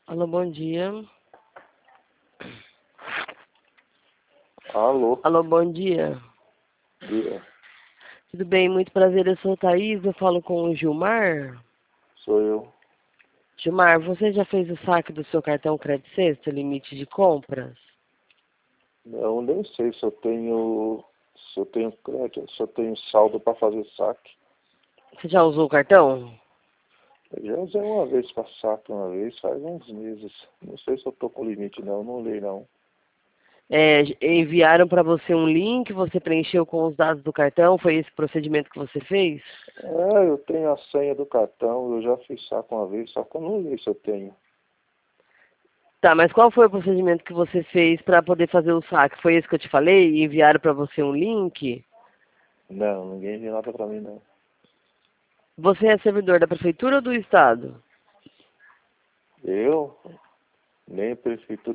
Alô, bom dia. Alô, Alô, bom dia. dia. Tudo bem? Muito prazer, eu sou a Thaís, eu falo com o Gilmar. Sou eu. Gilmar, você já fez o saque do seu cartão Crédito Sexta, limite de compras? Eu nem sei se eu tenho crédito, se eu tenho saldo para fazer saque. Você já usou o cartão? Eu já usei uma vez para saque, uma vez, faz uns meses. Não sei se eu tô com limite não leio não. Enviaram para você um link, você preencheu com os dados do cartão, foi esse procedimento que você fez? Eu tenho a senha do cartão, eu já fiz saque uma vez, só que eu não leio se eu tenho. Tá, mas qual foi o procedimento que você fez para poder fazer o saque? Foi esse que eu te falei? E enviaram para você um link? Não, ninguém viu nada para mim não. Você é servidor da prefeitura ou do estado? Eu, nem prefeitura